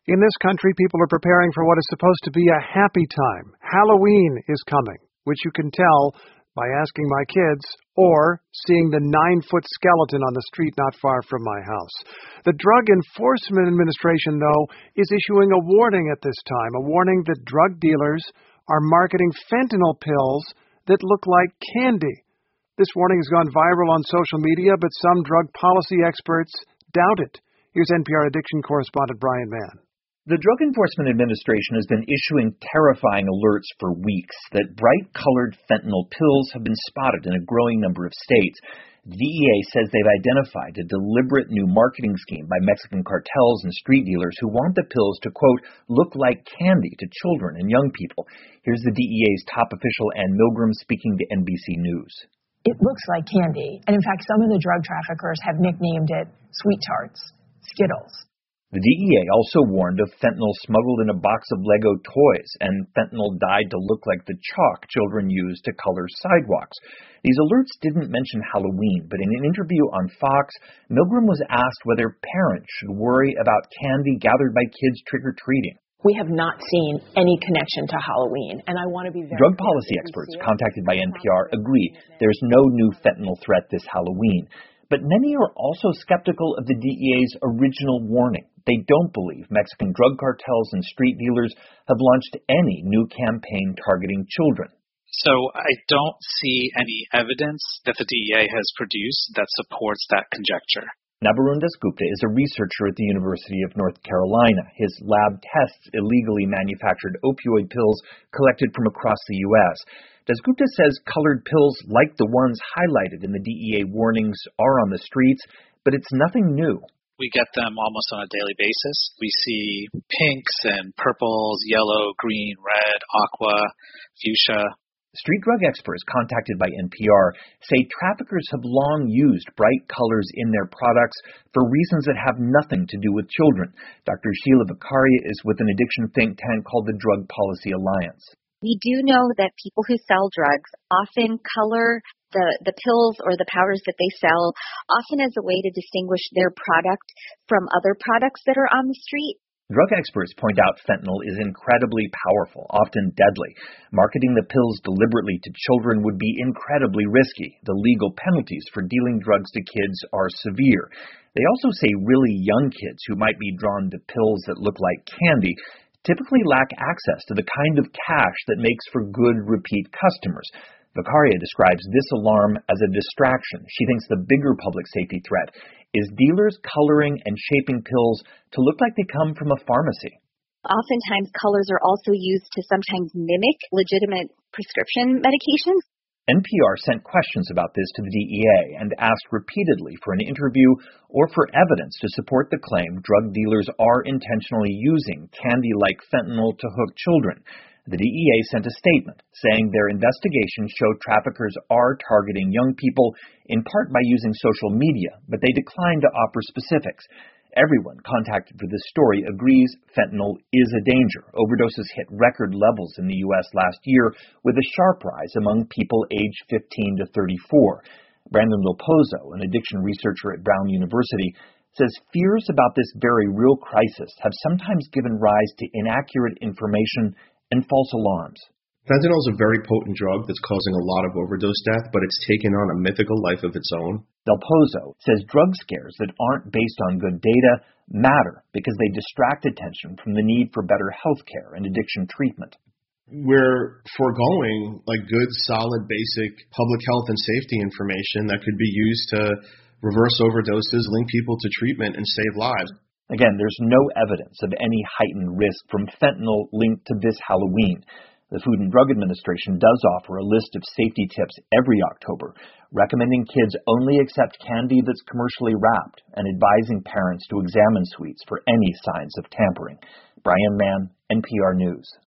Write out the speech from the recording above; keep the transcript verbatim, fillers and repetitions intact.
In this country, people are preparing for what is supposed to be a happy time. Halloween is coming, which you can tell by asking my kids or seeing the nine-foot skeleton on the street not far from my house. The Drug Enforcement Administration, though, is issuing a warning at this time, a warning that drug dealers are marketing fentanyl pills that look like candy. This warning has gone viral on social media, but some drug policy experts doubt it. Here's N P R addiction correspondent Brian Mann. The Drug Enforcement Administration has been issuing terrifying alerts for weeks that bright-colored fentanyl pills have been spotted in a growing number of states. The D E A says they've identified a deliberate new marketing scheme by Mexican cartels and street dealers who want the pills to, quote, look like candy to children and young people. Here's the D E A's top official, Ann Milgram, speaking to N B C News. It looks like candy, and in fact, some of the drug traffickers have nicknamed it Sweet Tarts, Skittles. The D E A also warned of fentanyl smuggled in a box of Lego toys and fentanyl dyed to look like the chalk children use to color sidewalks. These alerts didn't mention Halloween, but in an interview on Fox, Milgram was asked whether parents should worry about candy gathered by kids trick-or-treating. We have not seen any connection to Halloween, and I want to be very Drug policy experts contacted by N P R agree there's no new fentanyl threat this Halloween. But many are also skeptical of the D E A's original warning. They don't believe Mexican drug cartels and street dealers have launched any new campaign targeting children. So I don't see any evidence that the D E A has produced that supports that conjecture. Nabarun Dasgupta is a researcher at the University of North Carolina. His lab tests illegally manufactured opioid pills collected from across the U S Dasgupta says colored pills like the ones highlighted in the D E A warnings are on the streets, but it's nothing new. We get them almost on a daily basis. We see pinks and purples, yellow, green, red, aqua, fuchsia. Street drug experts contacted by N P R say traffickers have long used bright colors in their products for reasons that have nothing to do with children. Doctor Sheila Vakharia is with an addiction think tank called the Drug Policy Alliance. We do know that people who sell drugs often color the, the pills or the powders that they sell, often as a way to distinguish their product from other products that are on the street. Drug experts point out fentanyl is incredibly powerful, often deadly. Marketing the pills deliberately to children would be incredibly risky. The legal penalties for dealing drugs to kids are severe. They also say really young kids who might be drawn to pills that look like candy typically lack access to the kind of cash that makes for good repeat customers. Vakharia describes this alarm as a distraction. She thinks the bigger public safety threat is dealers coloring and shaping pills to look like they come from a pharmacy. Oftentimes, colors are also used to sometimes mimic legitimate prescription medications. N P R sent questions about this to the D E A and asked repeatedly for an interview or for evidence to support the claim drug dealers are intentionally using candy-like fentanyl to hook children. The D E A sent a statement saying their investigation showed traffickers are targeting young people in part by using social media, but they declined to offer specifics. Everyone contacted for this story agrees fentanyl is a danger. Overdoses hit record levels in the U S last year, with a sharp rise among people aged fifteen to thirty-four. Brandon Lopozo, an addiction researcher at Brown University, says fears about this very real crisis have sometimes given rise to inaccurate information and false alarms. Fentanyl is a very potent drug that's causing a lot of overdose death, but it's taken on a mythical life of its own. Del Pozo says drug scares that aren't based on good data matter because they distract attention from the need for better health care and addiction treatment. We're foregoing like good, solid, basic public health and safety information that could be used to reverse overdoses, link people to treatment, and save lives. Again, there's no evidence of any heightened risk from fentanyl linked to this Halloween. The Food and Drug Administration does offer a list of safety tips every October, recommending kids only accept candy that's commercially wrapped and advising parents to examine sweets for any signs of tampering. Brian Mann, N P R News.